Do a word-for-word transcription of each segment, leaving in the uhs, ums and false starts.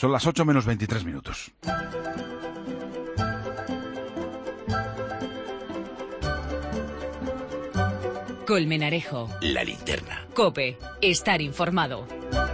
Son las ocho menos veintitrés minutos. Colmenarejo. La linterna. COPE. Estar informado.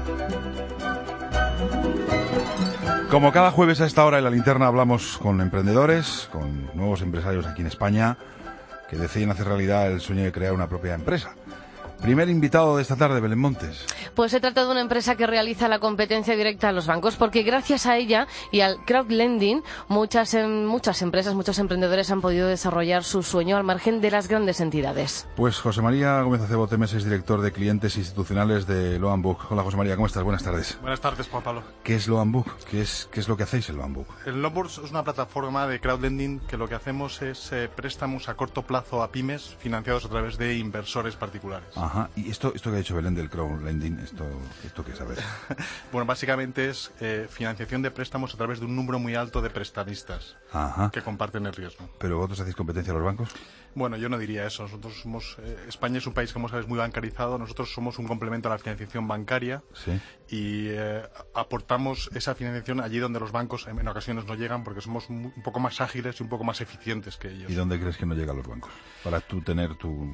Como cada jueves a esta hora en La Linterna hablamos con emprendedores, con nuevos empresarios aquí en España que deciden hacer realidad el sueño de crear una propia empresa. Primer invitado de esta tarde, Belén Montes. Pues se trata de una empresa que realiza la competencia directa a los bancos, porque gracias a ella y al crowdlending, muchas, muchas empresas, muchos emprendedores han podido desarrollar su sueño al margen de las grandes entidades. Pues José María Gómez Acebo Temes es director de clientes institucionales de Loan Book. Hola José María, ¿cómo estás? Buenas tardes. Buenas tardes, Juan Pablo. ¿Qué es Loan Book? ¿Qué es, qué es lo que hacéis en Loan Book? El Loan Book es una plataforma de crowdlending que lo que hacemos es eh, préstamos a corto plazo a pymes financiados a través de inversores particulares. Ajá, y esto, esto que ha dicho Belén del crowdlending, ¿esto, esto qué es? A ver. Bueno, básicamente es eh, financiación de préstamos a través de un número muy alto de prestamistas. Ajá. Que comparten el riesgo. ¿Pero vosotros hacéis competencia a los bancos? Bueno, yo no diría eso. Nosotros somos eh, España es un país, como sabes, muy bancarizado. Nosotros somos un complemento a la financiación bancaria. Sí. Y eh, aportamos esa financiación allí donde los bancos en, en ocasiones no llegan, porque somos un, un poco más ágiles y un poco más eficientes que ellos. ¿Y dónde crees que no llegan los bancos? Para tú tener tu...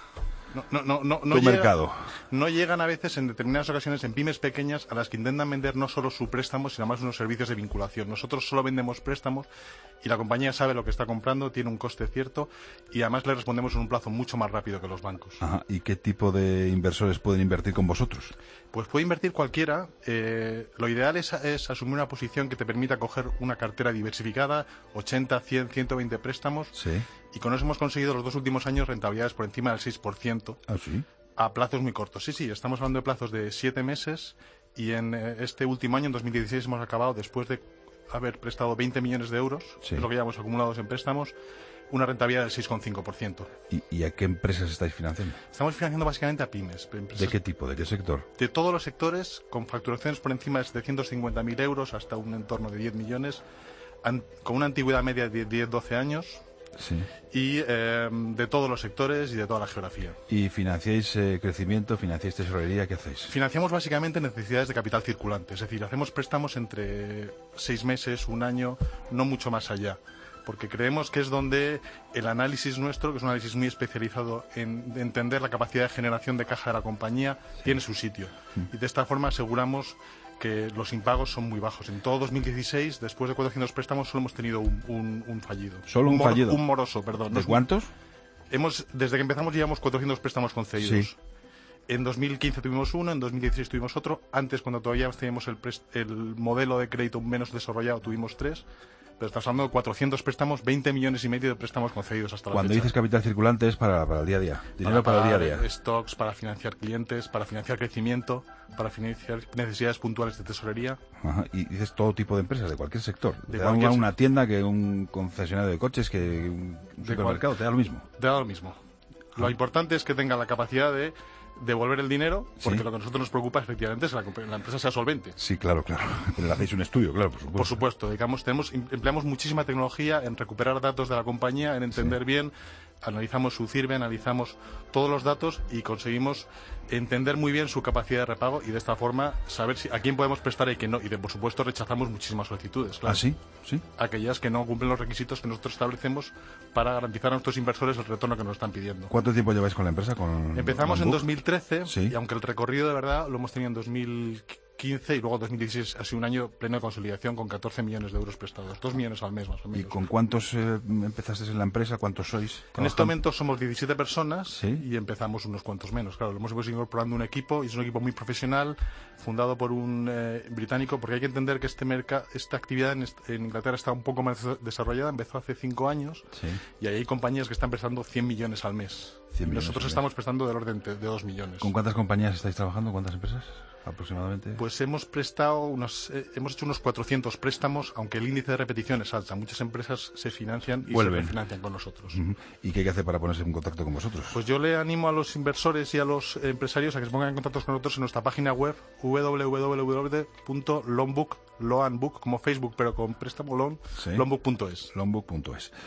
No, no, no, no, no tu llega, mercado. No llegan a veces en determinadas ocasiones en pymes pequeñas a las que intentan vender no solo su préstamo, sino además unos servicios de vinculación. Nosotros solo vendemos préstamos y la compañía sabe lo que está comprando, tiene un coste cierto y además le respondemos en un plazo mucho más rápido que los bancos. Ajá. ¿Y qué tipo de inversores pueden invertir con vosotros? Pues puede invertir cualquiera. Eh, lo ideal es, es asumir una posición que te permita coger una cartera diversificada, ochenta, cien, ciento veinte préstamos. Sí. Y con eso hemos conseguido los dos últimos años rentabilidades por encima del seis por ciento. ¿Ah, sí? A plazos muy cortos. Sí, sí, estamos hablando de plazos de siete meses y en eh, este último año, en dos mil dieciséis, hemos acabado, después de haber prestado veinte millones de euros, sí, que es lo que llevamos acumulados en préstamos, una rentabilidad del seis coma cinco por ciento. ¿Y, ¿Y a qué empresas estáis financiando? Estamos financiando básicamente a pymes. ¿De qué tipo? ¿De qué sector? De todos los sectores, con facturaciones por encima de setecientos cincuenta mil euros hasta un entorno de diez millones, an, con una antigüedad media de diez a doce años. Sí. Y eh, de todos los sectores y de toda la geografía. ¿Y financiáis eh, crecimiento, financiáis tesorería? ¿Qué hacéis? Financiamos básicamente necesidades de capital circulante, es decir, hacemos préstamos entre seis meses, un año, no mucho más allá, porque creemos que es donde el análisis nuestro, que es un análisis muy especializado en entender la capacidad de generación de caja de la compañía, sí, tiene su sitio. Mm. Y de esta forma aseguramos que los impagos son muy bajos. En todo dos mil dieciséis, después de cuatrocientos préstamos, solo hemos tenido un, un, un fallido. ¿Solo un, un moro, fallido? Un moroso, perdón. ¿De cuántos? Hemos, desde que empezamos llevamos cuatrocientos préstamos concedidos. Sí. En dos mil quince tuvimos uno, en dos mil dieciséis tuvimos otro. Antes, cuando todavía teníamos el, el modelo de crédito menos desarrollado, tuvimos tres. Pero estamos hablando de cuatrocientos préstamos, veinte millones y medio de préstamos concedidos hasta la Cuando fecha. dices capital circulante es para, para el día a día, dinero para, para el día a día. Stocks, para financiar clientes, para financiar crecimiento, para financiar necesidades puntuales de tesorería. Ajá. Y dices todo tipo de empresas, de cualquier sector. De te cualquier da una tienda, que un concesionario de coches, que un supermercado, te da lo mismo. Te da lo mismo. Lo ah. importante es que tenga la capacidad de devolver el dinero, porque ¿sí? Lo que a nosotros nos preocupa efectivamente es que la, la empresa sea solvente. Sí, claro, claro. Pero le hacéis un estudio, claro, por supuesto. Por supuesto, digamos, tenemos, empleamos muchísima tecnología en recuperar datos de la compañía, en entender sí. bien, analizamos su C I R B, analizamos todos los datos y conseguimos entender muy bien su capacidad de repago y de esta forma saber si, a quién podemos prestar y a quién no. Y de, por supuesto rechazamos muchísimas solicitudes. Claro. ¿Ah, sí? ¿Sí? Aquellas que no cumplen los requisitos que nosotros establecemos para garantizar a nuestros inversores el retorno que nos están pidiendo. ¿Cuánto tiempo lleváis con la empresa? Con Empezamos en dos mil trece ¿sí? Y aunque el recorrido de verdad lo hemos tenido en dos mil quince y luego dos mil dieciséis ha sido un año pleno de consolidación con catorce millones de euros prestados, dos millones al mes más o menos. ¿Y con cuántos eh, empezasteis en la empresa? ¿Cuántos sois? En este momento somos diecisiete personas, ¿sí? Y empezamos unos cuantos menos. Claro, lo hemos ido incorporando un equipo y es un equipo muy profesional, fundado por un eh, británico, porque hay que entender que este mercado, esta actividad en, en Inglaterra está un poco más desarrollada, empezó hace cinco años, ¿sí? Y ahí hay compañías que están prestando cien millones al mes. cien millones Nosotros estamos prestando del orden de dos millones. ¿Con cuántas compañías estáis trabajando? ¿Cuántas empresas aproximadamente? Pues hemos prestado unos, eh, hemos hecho unos cuatrocientos préstamos, aunque el índice de repetición es alta. Muchas empresas se financian y Vuelven. se refinancian con nosotros. Uh-huh. ¿Y qué hay que hacer para ponerse en contacto con vosotros? Pues yo le animo a los inversores y a los empresarios a que se pongan en contacto con nosotros en nuestra página web w w w punto loanbook, loanbook, como Facebook pero con préstamo loan, ¿sí? loanbook punto es. loanbook punto es.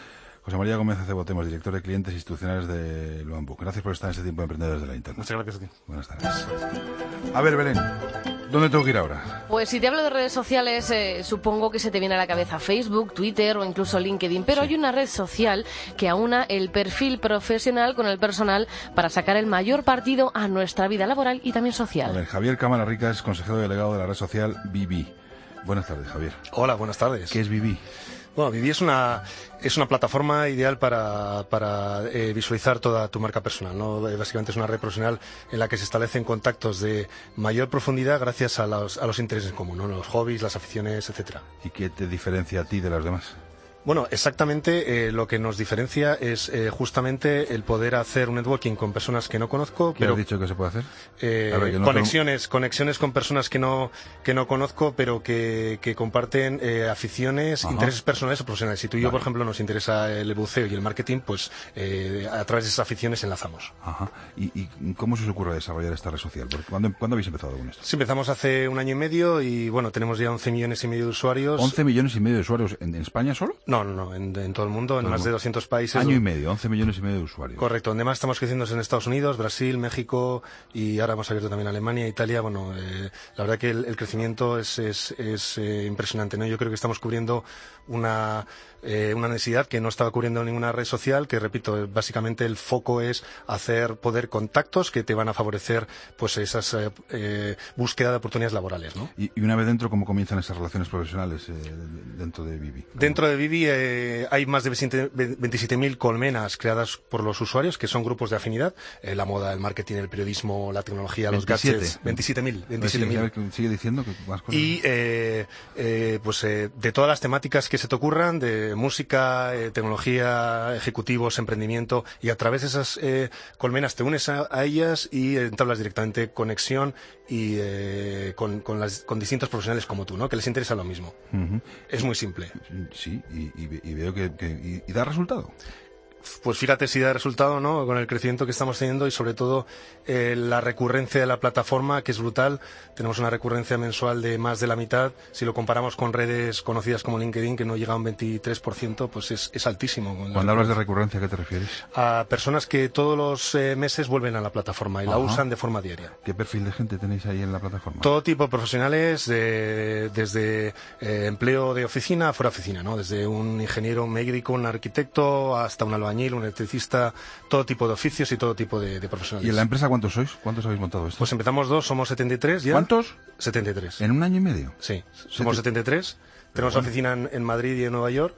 José María Gómez Acebotemos, director de clientes institucionales de Loanbook. Gracias por estar en este tiempo de Emprendedores de la Internet. Muchas gracias a ti. Buenas tardes. A ver, Belén, ¿dónde tengo que ir ahora? Pues si te hablo de redes sociales, eh, supongo que se te viene a la cabeza Facebook, Twitter o incluso LinkedIn, pero sí. Hay una red social que aúna el perfil profesional con el personal para sacar el mayor partido a nuestra vida laboral y también social. A ver, Javier Cámara Rica es consejero delegado de la red social Vivi. Buenas tardes, Javier. Hola, buenas tardes. ¿Qué es Vivi? Bueno, Vivi es una, es una plataforma ideal para, para eh, visualizar toda tu marca personal, ¿no? Básicamente es una red profesional en la que se establecen contactos de mayor profundidad gracias a los, a los intereses en común, ¿no? Los hobbies, las aficiones, etcétera. ¿Y qué te diferencia a ti de las demás? Bueno, exactamente eh, lo que nos diferencia es eh, justamente el poder hacer un networking con personas que no conozco. ¿Qué pero has dicho que se puede hacer? Eh, ver, que no conexiones, tengo... conexiones con personas que no que no conozco, pero que, que comparten eh, aficiones, Ajá. intereses personales o profesionales. Si tú y yo, vale. por ejemplo, nos interesa el buceo y el marketing, pues eh, a través de esas aficiones enlazamos. Ajá. ¿Y, y cómo se os ocurre desarrollar esta red social? ¿Cuándo, ¿Cuándo habéis empezado con esto? Sí, empezamos hace un año y medio y bueno, tenemos ya once millones y medio de usuarios. ¿once millones y medio de usuarios en, en España solo? No, no, no, en, en todo el mundo, en más de doscientos países. Año y medio, once millones y medio de usuarios. Correcto, donde más estamos creciendo es en Estados Unidos, Brasil, México y ahora hemos abierto también Alemania, Italia. Bueno, eh, la verdad que el, el crecimiento es, es, es eh, impresionante, ¿no? Yo creo que estamos cubriendo una, eh, una necesidad que no estaba cubriendo ninguna red social, que repito, básicamente el foco es hacer poder contactos que te van a favorecer pues esas eh, eh, búsqueda de oportunidades laborales, ¿no? Y, y una vez dentro, ¿cómo comienzan esas relaciones profesionales eh, dentro de Vivi? Dentro de Vivi eh, hay más de veintisiete mil colmenas creadas por los usuarios, que son grupos de afinidad, eh, la moda, el marketing, el periodismo, la tecnología, los gadgets. veintisiete mil. veintisiete mil. Sigue diciendo que más cosas. Y eh, eh, pues eh, de todas las temáticas que se te ocurran, de música, eh, tecnología, ejecutivos, emprendimiento, y a través de esas eh, colmenas te unes a, a ellas y entablas directamente conexión y eh, con, con, las, con distintos profesionales como tú, ¿no? Que les interesa lo mismo. Uh-huh. Es muy simple. Sí, y, y, y veo que, que y, y da resultado. Pues fíjate si da resultado, ¿no? Con el crecimiento que estamos teniendo y sobre todo eh, la recurrencia de la plataforma, que es brutal. Tenemos una recurrencia mensual de más de la mitad. Si lo comparamos con redes conocidas como LinkedIn, que no llega a un veintitrés por ciento, pues es, es altísimo. Cuando hablas de recurrencia, ¿a qué te refieres? A personas que todos los eh, meses vuelven a la plataforma y Ajá. la usan de forma diaria. ¿Qué perfil de gente tenéis ahí en la plataforma? Todo tipo de profesionales, de, desde eh, empleo de oficina a fuera de oficina, ¿no? Desde un ingeniero, un médico, un arquitecto, hasta un albañil, un electricista, todo tipo de oficios y todo tipo de, de profesionales. ¿Y en la empresa cuántos sois? ¿Cuántos habéis montado esto? Pues empezamos dos, somos setenta y tres ya. ¿Cuántos? setenta y tres. ¿En un año y medio? Sí, somos setenta y tres. Tenemos bueno. oficina en, en Madrid y en Nueva York.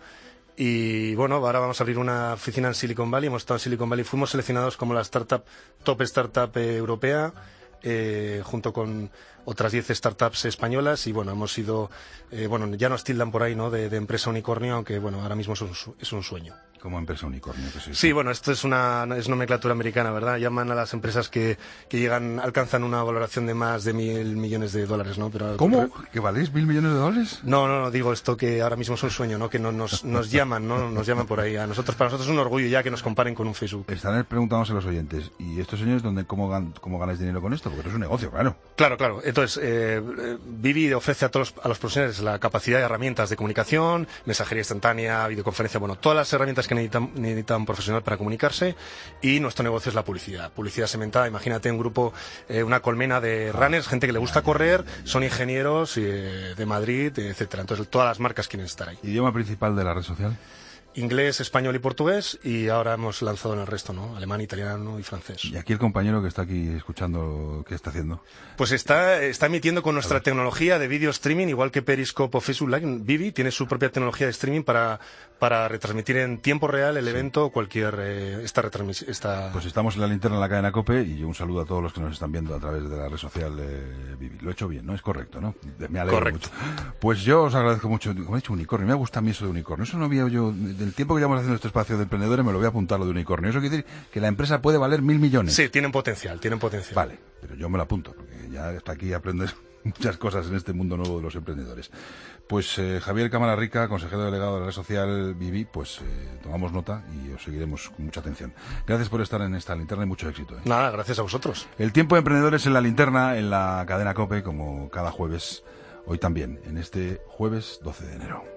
Y bueno, ahora vamos a abrir una oficina en Silicon Valley. Hemos estado en Silicon Valley. Fuimos seleccionados como la startup, top startup eh, europea, eh, junto con otras diez startups españolas y bueno, hemos sido, eh, bueno, ya nos tildan por ahí, ¿no? De, de empresa unicornio, aunque bueno, ahora mismo es un, es un sueño. Como empresa unicornio, que sí. Sí, bueno, esto es una es nomenclatura americana, ¿verdad? Llaman a las empresas que, que llegan, alcanzan una valoración de más de mil millones de dólares, ¿no? Pero ¿Cómo? Pero, ¿que valéis mil millones de dólares? No, no, no, digo esto que ahora mismo es un sueño, ¿no? Que no, nos, nos llaman, ¿no? Nos llaman por ahí. A nosotros, para nosotros es un orgullo ya que nos comparen con un Facebook. Están preguntándose los oyentes, ¿y estos señores dónde, cómo, gan, cómo ganáis dinero con esto? Porque esto es un negocio, claro. Claro, claro. Entonces, eh, Vivi ofrece a todos los, a los profesionales la capacidad de herramientas de comunicación, mensajería instantánea, videoconferencia, bueno, todas las herramientas que necesitan, necesita un profesional para comunicarse, y nuestro negocio es la publicidad. Publicidad segmentada, imagínate un grupo, eh, una colmena de runners, gente que le gusta correr, son ingenieros eh, de Madrid, etcétera. Entonces, todas las marcas quieren estar ahí. ¿Idioma principal de la red social? Inglés, español y portugués, y ahora hemos lanzado en el resto, ¿no? Alemán, italiano y francés. ¿Y aquí el compañero que está aquí escuchando, qué está haciendo? Pues está, está emitiendo con nuestra tecnología de video streaming, igual que Periscope o Facebook Live. Vivi tiene su propia tecnología de streaming para, para retransmitir en tiempo real el sí. evento o cualquier eh, esta retransmisión. Esta... Pues estamos en la linterna en la cadena COPE, y un saludo a todos los que nos están viendo a través de la red social de Vivi. Lo he hecho bien, ¿no? Es correcto, ¿no? Me alegro Correcto. mucho. Pues yo os agradezco mucho. Como he dicho, unicornio, me gusta a mí eso de unicornio. Eso no había yo... El tiempo que llevamos haciendo este espacio de emprendedores me lo voy a apuntar, lo de unicornio. Eso quiere decir que la empresa puede valer mil millones. Sí, tienen potencial, tienen potencial. Vale, pero yo me lo apunto, porque ya hasta aquí aprendes muchas cosas en este mundo nuevo de los emprendedores. Pues eh, Javier Cámara Rica, consejero delegado de la red social Vivi, pues eh, tomamos nota y os seguiremos con mucha atención. Gracias por estar en esta linterna y mucho éxito. ¿eh? Nada, gracias a vosotros. El tiempo de emprendedores en la linterna, en la cadena COPE, como cada jueves, hoy también, en este jueves doce de enero.